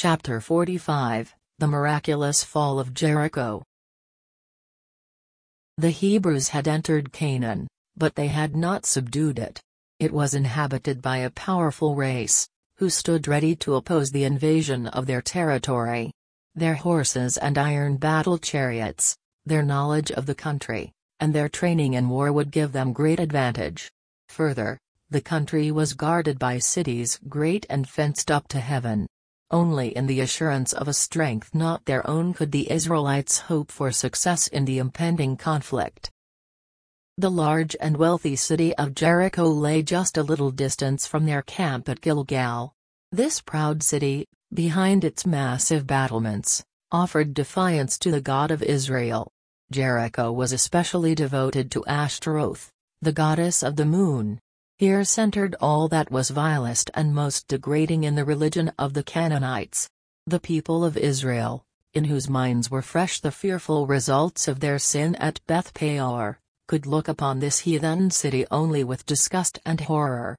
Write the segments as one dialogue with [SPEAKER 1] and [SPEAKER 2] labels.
[SPEAKER 1] Chapter 45, The Miraculous Fall of Jericho. The Hebrews had entered Canaan, but they had not subdued it. It was inhabited by a powerful race, who stood ready to oppose the invasion of their territory. Their horses and iron battle chariots, their knowledge of the country, and their training in war would give them great advantage. Further, the country was guarded by cities great and fenced up to heaven. Only in the assurance of a strength not their own could the Israelites hope for success in the impending conflict. The large and wealthy city of Jericho lay just a little distance from their camp at Gilgal. This proud city, behind its massive battlements, offered defiance to the God of Israel. Jericho was especially devoted to Ashtaroth, the goddess of the moon. Here centered all that was vilest and most degrading in the religion of the Canaanites. The people of Israel, in whose minds were fresh the fearful results of their sin at Beth Peor, could look upon this heathen city only with disgust and horror.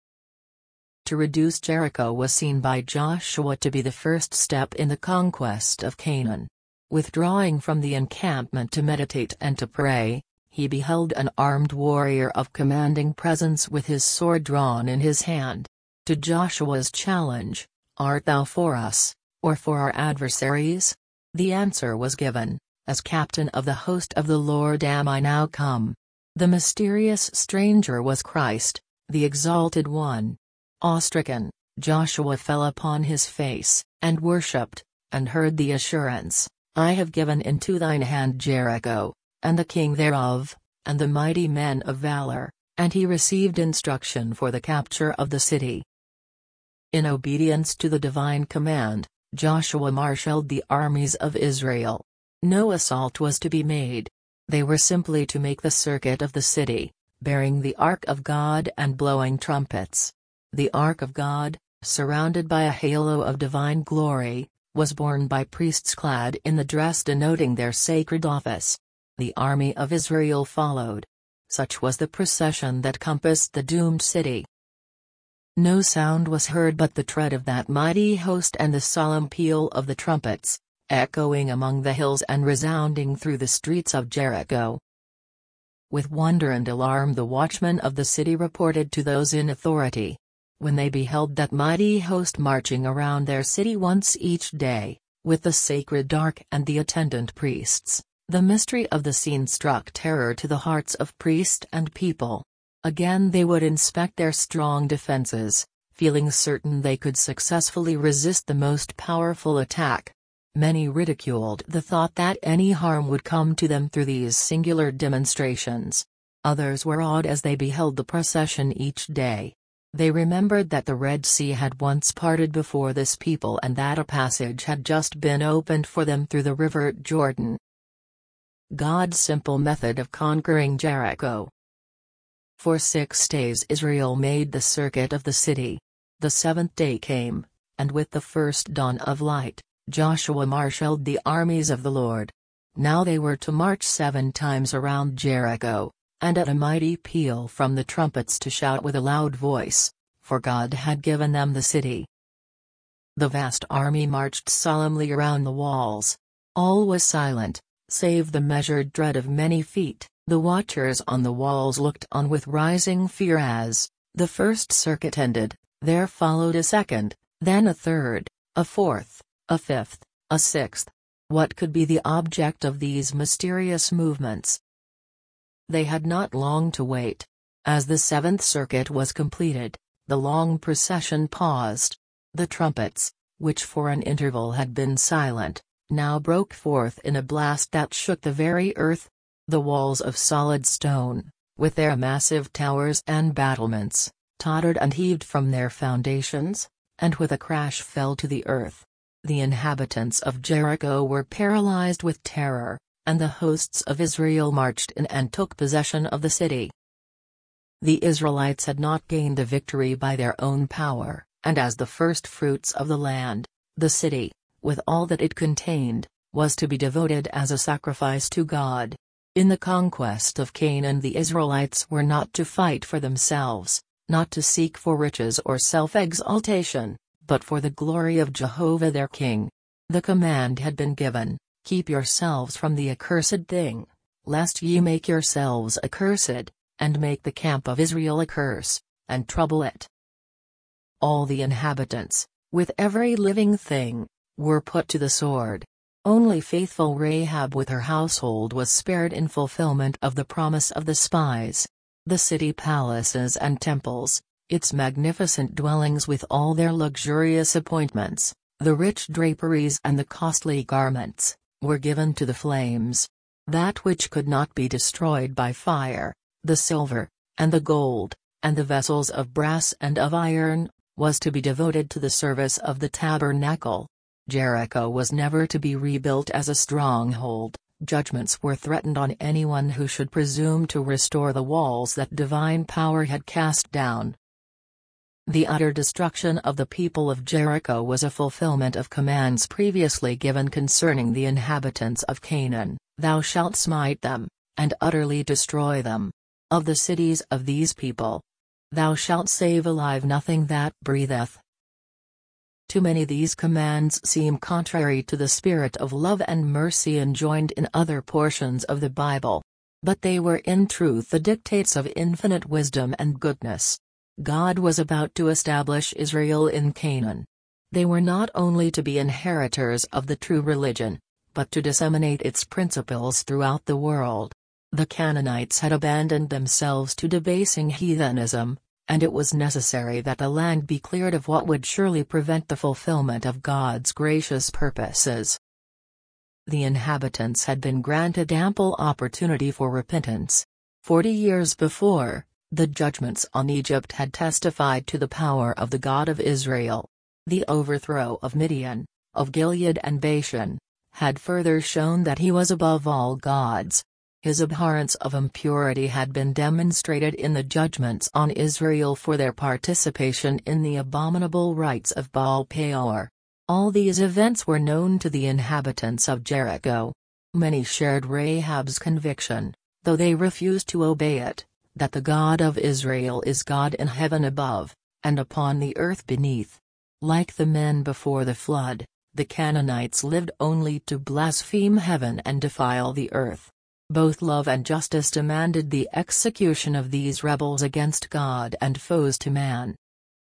[SPEAKER 1] To reduce Jericho was seen by Joshua to be the first step in the conquest of Canaan. Withdrawing from the encampment to meditate and to pray, he beheld an armed warrior of commanding presence with his sword drawn in his hand. To Joshua's challenge, "Art thou for us, or for our adversaries?" the answer was given, "As captain of the host of the Lord am I now come." The mysterious stranger was Christ, the Exalted One. Awe-stricken, Joshua fell upon his face, and worshipped, and heard the assurance, "I have given into thine hand Jericho, and the king thereof, and the mighty men of valor," and he received instruction for the capture of the city. In obedience to the divine command, Joshua marshaled the armies of Israel. No assault was to be made. They were simply to make the circuit of the city, bearing the Ark of God and blowing trumpets. The Ark of God, surrounded by a halo of divine glory, was borne by priests clad in the dress denoting their sacred office. The army of Israel followed. Such was the procession that compassed the doomed city. No sound was heard but the tread of that mighty host and the solemn peal of the trumpets, echoing among the hills and resounding through the streets of Jericho. With wonder and alarm the watchmen of the city reported to those in authority. When they beheld that mighty host marching around their city once each day, with the sacred ark and the attendant priests, the mystery of the scene struck terror to the hearts of priest and people. Again they would inspect their strong defenses, feeling certain they could successfully resist the most powerful attack. Many ridiculed the thought that any harm would come to them through these singular demonstrations. Others were awed as they beheld the procession each day. They remembered that the Red Sea had once parted before this people and that a passage had just been opened for them through the river Jordan. God's simple method of conquering Jericho. For 6 days Israel made the circuit of the city. The 7th day came, and with the first dawn of light, Joshua marshaled the armies of the Lord. Now they were to march 7 times around Jericho, and at a mighty peal from the trumpets to shout with a loud voice, for God had given them the city. The vast army marched solemnly around the walls. All was silent, save the measured tread of many feet. The watchers on the walls looked on with rising fear as, the first circuit ended, there followed a second, then a third, a fourth, a fifth, a sixth. What could be the object of these mysterious movements? They had not long to wait. As the 7th circuit was completed, the long procession paused. The trumpets, which for an interval had been silent, now broke forth in a blast that shook the very earth. The walls of solid stone, with their massive towers and battlements, tottered and heaved from their foundations, and with a crash fell to the earth. The inhabitants of Jericho were paralyzed with terror, and the hosts of Israel marched in and took possession of the city. The Israelites had not gained the victory by their own power, and as the first fruits of the land, the city, with all that it contained, was to be devoted as a sacrifice to God. In the conquest of Canaan the Israelites were not to fight for themselves, not to seek for riches or self-exaltation, but for the glory of Jehovah their King. The command had been given, "Keep yourselves from the accursed thing, lest ye make yourselves accursed, and make the camp of Israel a curse, and trouble it." All the inhabitants, with every living thing, were put to the sword. Only faithful Rahab with her household was spared in fulfillment of the promise of the spies. The city palaces and temples, its magnificent dwellings with all their luxurious appointments, the rich draperies and the costly garments, were given to the flames. That which could not be destroyed by fire, the silver, and the gold, and the vessels of brass and of iron, was to be devoted to the service of the tabernacle. Jericho was never to be rebuilt as a stronghold. Judgments were threatened on anyone who should presume to restore the walls that divine power had cast down. The utter destruction of the people of Jericho was a fulfillment of commands previously given concerning the inhabitants of Canaan. "Thou shalt smite them, and utterly destroy them. Of the cities of these people, thou shalt save alive nothing that breatheth." To many these commands seem contrary to the spirit of love and mercy enjoined in other portions of the Bible. But they were in truth the dictates of infinite wisdom and goodness. God was about to establish Israel in Canaan. They were not only to be inheritors of the true religion, but to disseminate its principles throughout the world. The Canaanites had abandoned themselves to debasing heathenism, and it was necessary that the land be cleared of what would surely prevent the fulfillment of God's gracious purposes. The inhabitants had been granted ample opportunity for repentance. 40 years before, the judgments on Egypt had testified to the power of the God of Israel. The overthrow of Midian, of Gilead and Bashan, had further shown that he was above all gods. His abhorrence of impurity had been demonstrated in the judgments on Israel for their participation in the abominable rites of Baal Peor. All these events were known to the inhabitants of Jericho. Many shared Rahab's conviction, though they refused to obey it, that the God of Israel is God in heaven above, and upon the earth beneath. Like the men before the flood, the Canaanites lived only to blaspheme heaven and defile the earth. Both love and justice demanded the execution of these rebels against God and foes to man.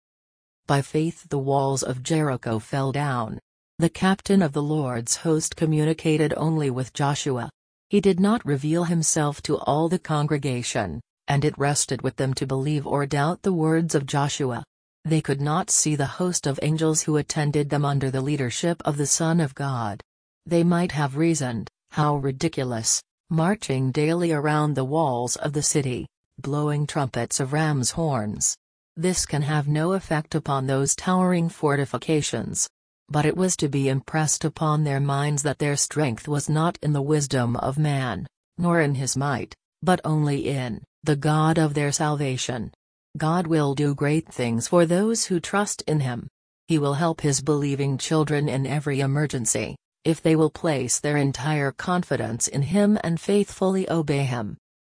[SPEAKER 1] By faith the walls of Jericho fell down. The captain of the Lord's host communicated only with Joshua. He did not reveal himself to all the congregation, and it rested with them to believe or doubt the words of Joshua. They could not see the host of angels who attended them under the leadership of the Son of God. They might have reasoned, "How ridiculous, marching daily around the walls of the city, blowing trumpets of ram's horns. This can have no effect upon those towering fortifications." But it was to be impressed upon their minds that their strength was not in the wisdom of man, nor in his might, but only in the God of their salvation. God will do great things for those who trust in Him. He will help His believing children in every emergency, if they will place their entire confidence in Him and faithfully obey Him.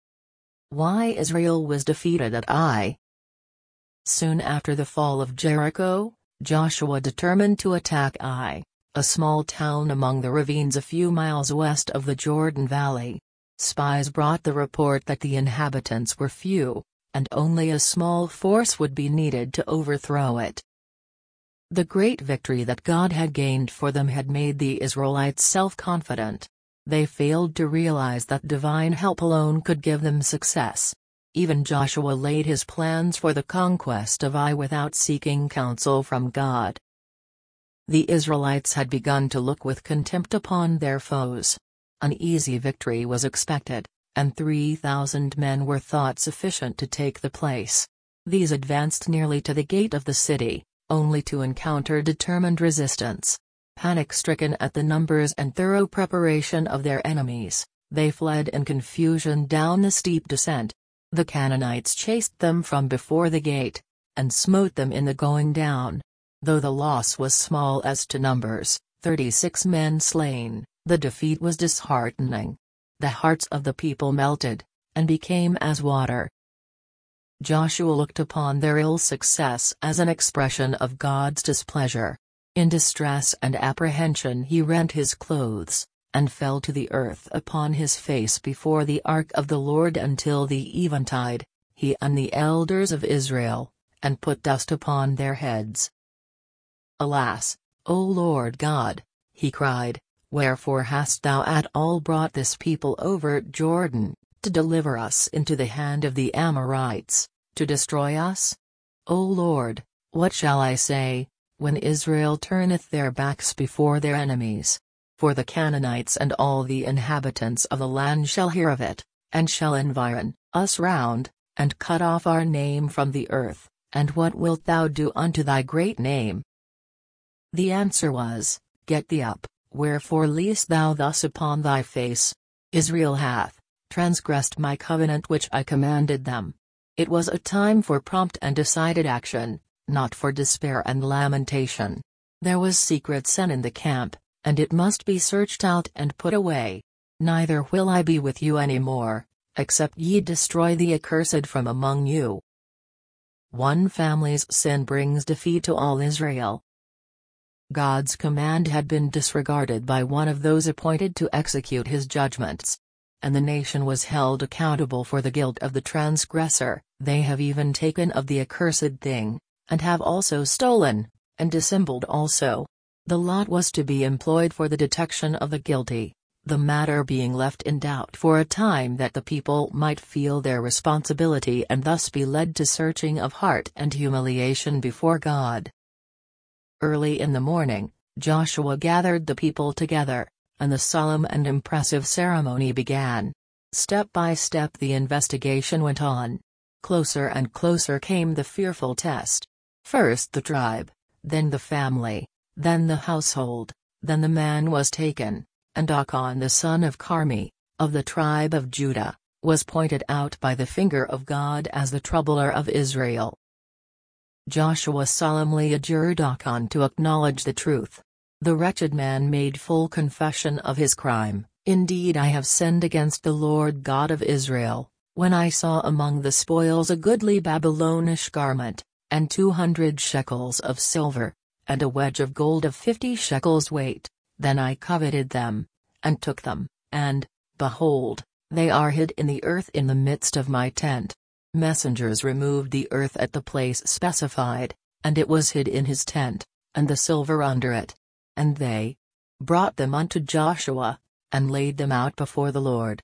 [SPEAKER 1] Why Israel was defeated at Ai. Soon after the fall of Jericho, Joshua determined to attack Ai, a small town among the ravines a few miles west of the Jordan Valley. Spies brought the report that the inhabitants were few, and only a small force would be needed to overthrow it. The great victory that God had gained for them had made the Israelites self-confident. They failed to realize that divine help alone could give them success. Even Joshua laid his plans for the conquest of Ai without seeking counsel from God. The Israelites had begun to look with contempt upon their foes. An easy victory was expected, and 3,000 men were thought sufficient to take the place. These advanced nearly to the gate of the city, only to encounter determined resistance. Panic-stricken at the numbers and thorough preparation of their enemies, they fled in confusion down the steep descent. The Canaanites chased them from before the gate, and smote them in the going down. Though the loss was small as to numbers, 36 men slain, the defeat was disheartening. The hearts of the people melted, and became as water. Joshua looked upon their ill success as an expression of God's displeasure. In distress and apprehension he rent his clothes, and fell to the earth upon his face before the ark of the Lord until the eventide, he and the elders of Israel, and put dust upon their heads. "Alas, O Lord God," he cried, "wherefore hast thou at all brought this people over Jordan, to deliver us into the hand of the Amorites, to destroy us? O Lord, what shall I say, when Israel turneth their backs before their enemies? For the Canaanites and all the inhabitants of the land shall hear of it, and shall environ us round, and cut off our name from the earth, and what wilt thou do unto thy great name?" The answer was, "Get thee up, wherefore liest thou thus upon thy face? Israel hath transgressed my covenant which I commanded them." It was a time for prompt and decided action, not for despair and lamentation. There was secret sin in the camp, and it must be searched out and put away. "Neither will I be with you any more, except ye destroy the accursed from among you." One family's sin brings defeat to all Israel. God's command had been disregarded by one of those appointed to execute his judgments. And the nation was held accountable for the guilt of the transgressor. "They have even taken of the accursed thing, and have also stolen, and dissembled also." The lot was to be employed for the detection of the guilty, the matter being left in doubt for a time that the people might feel their responsibility and thus be led to searching of heart and humiliation before God. Early in the morning, Joshua gathered the people together, and the solemn and impressive ceremony began. Step by step the investigation went on. Closer and closer came the fearful test. First the tribe, then the family, then the household, then the man was taken, and Achan the son of Carmi, of the tribe of Judah, was pointed out by the finger of God as the troubler of Israel. Joshua solemnly adjured Achan to acknowledge the truth. The wretched man made full confession of his crime. "Indeed I have sinned against the Lord God of Israel, when I saw among the spoils a goodly Babylonish garment, and 200 shekels of silver, and a wedge of gold of 50 shekels weight, then I coveted them, and took them, and, behold, they are hid in the earth in the midst of my tent." Messengers removed the earth at the place specified, and it was hid in his tent, and the silver under it. And they brought them unto Joshua, and laid them out before the Lord.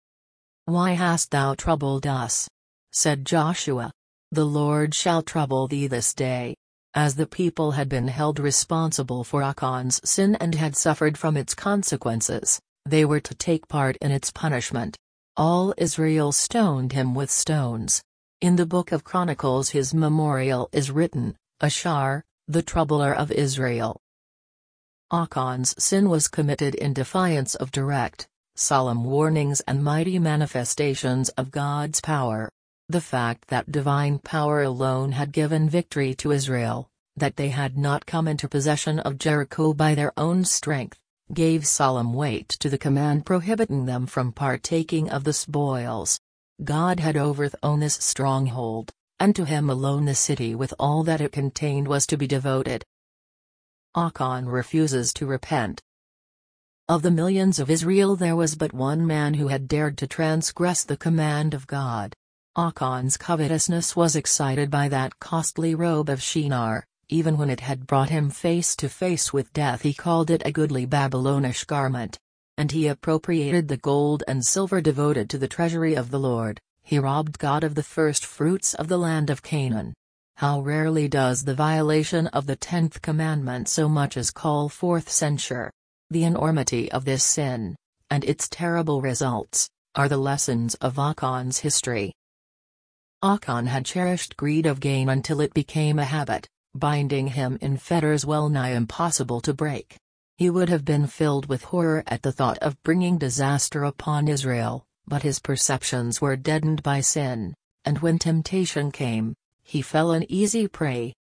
[SPEAKER 1] "Why hast thou troubled us?" said Joshua. "The Lord shall trouble thee this day." As the people had been held responsible for Achan's sin and had suffered from its consequences, they were to take part in its punishment. All Israel stoned him with stones. In the book of Chronicles his memorial is written, Ashar, the troubler of Israel. Achan's sin was committed in defiance of direct, solemn warnings and mighty manifestations of God's power. The fact that divine power alone had given victory to Israel, that they had not come into possession of Jericho by their own strength, gave solemn weight to the command prohibiting them from partaking of the spoils. God had overthrown this stronghold, and to him alone the city with all that it contained was to be devoted. Achan refuses to repent. Of the millions of Israel there was but one man who had dared to transgress the command of God. Achan's covetousness was excited by that costly robe of Shinar. Even when it had brought him face to face with death he called it a goodly Babylonish garment. And he appropriated the gold and silver devoted to the treasury of the Lord. He robbed God of the first fruits of the land of Canaan. How rarely does the violation of the 10th commandment so much as call forth censure. The enormity of this sin, and its terrible results, are the lessons of Achan's history. Achan had cherished greed of gain until it became a habit, binding him in fetters well nigh impossible to break. He would have been filled with horror at the thought of bringing disaster upon Israel, but his perceptions were deadened by sin, and when temptation came, he fell an easy prey.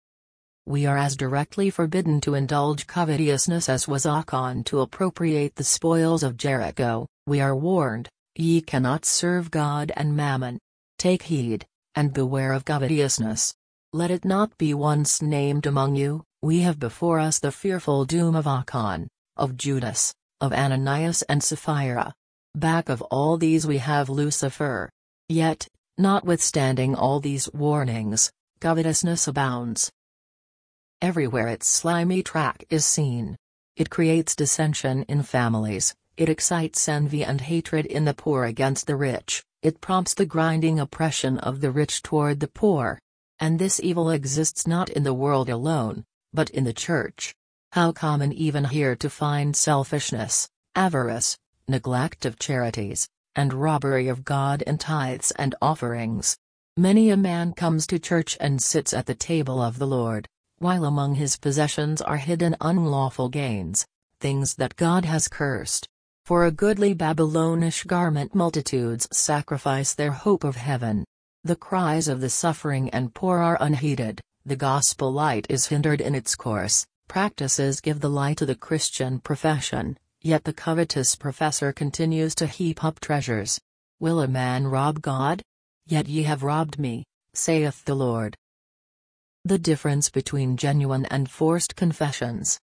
[SPEAKER 1] We are as directly forbidden to indulge covetousness as was Achan to appropriate the spoils of Jericho. We are warned, "Ye cannot serve God and mammon. Take heed, and beware of covetousness. Let it not be once named among you, we have before us the fearful doom of Achan, of Judas, of Ananias and Sapphira. Back of all these we have Lucifer. Yet, notwithstanding all these warnings, covetousness abounds. Everywhere its slimy track is seen. It creates dissension in families, it excites envy and hatred in the poor against the rich, it prompts the grinding oppression of the rich toward the poor. And this evil exists not in the world alone, but in the church. How common even here to find selfishness, avarice, neglect of charities, and robbery of God in tithes and offerings. Many a man comes to church and sits at the table of the Lord, while among his possessions are hidden unlawful gains, things that God has cursed. For a goodly Babylonish garment multitudes sacrifice their hope of heaven. The cries of the suffering and poor are unheeded, the gospel light is hindered in its course, practices give the lie to the Christian profession, yet the covetous professor continues to heap up treasures. Will a man rob God? Yet ye have robbed me, saith the Lord. The difference between genuine and forced confessions.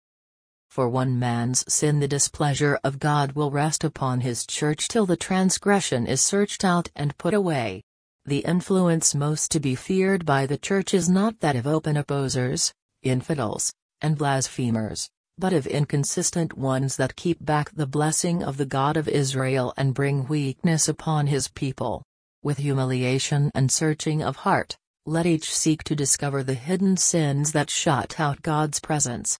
[SPEAKER 1] For one man's sin the displeasure of God will rest upon his church till the transgression is searched out and put away. The influence most to be feared by the church is not that of open opposers, infidels, and blasphemers, but of inconsistent ones that keep back the blessing of the God of Israel and bring weakness upon his people. With humiliation and searching of heart, let each seek to discover the hidden sins that shut out God's presence.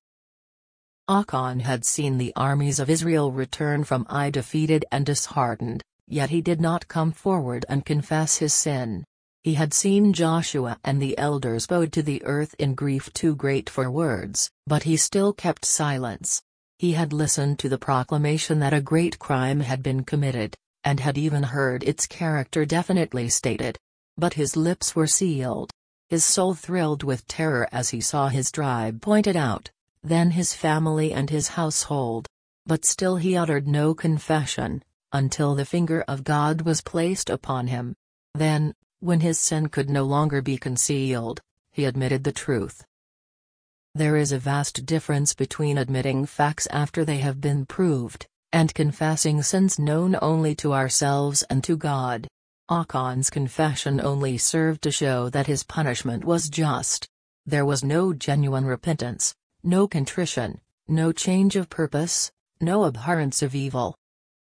[SPEAKER 1] Achan had seen the armies of Israel return from Ai defeated and disheartened. Yet he did not come forward and confess his sin. He had seen Joshua and the elders bowed to the earth in grief too great for words, but he still kept silence. He had listened to the proclamation that a great crime had been committed, and had even heard its character definitely stated. But his lips were sealed. His soul thrilled with terror as he saw his tribe pointed out, then his family and his household. But still he uttered no confession, until the finger of God was placed upon him. Then, when his sin could no longer be concealed, he admitted the truth. There is a vast difference between admitting facts after they have been proved, and confessing sins known only to ourselves and to God. Achan's confession only served to show that his punishment was just. There was no genuine repentance, no contrition, no change of purpose, no abhorrence of evil.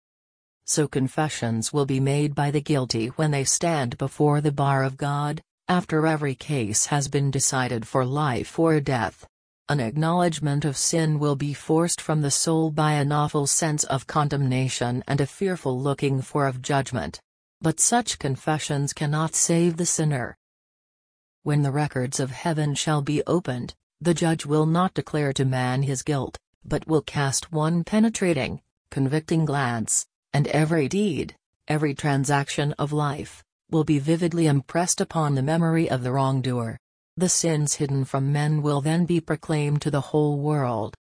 [SPEAKER 1] So confessions will be made by the guilty when they stand before the bar of God, after every case has been decided for life or death. An acknowledgement of sin will be forced from the soul by an awful sense of condemnation and a fearful looking for of judgment. But such confessions cannot save the sinner. When the records of heaven shall be opened, the judge will not declare to man his guilt, but will cast one penetrating, convicting glance, and every deed, every transaction of life, will be vividly impressed upon the memory of the wrongdoer. The sins hidden from men will then be proclaimed to the whole world.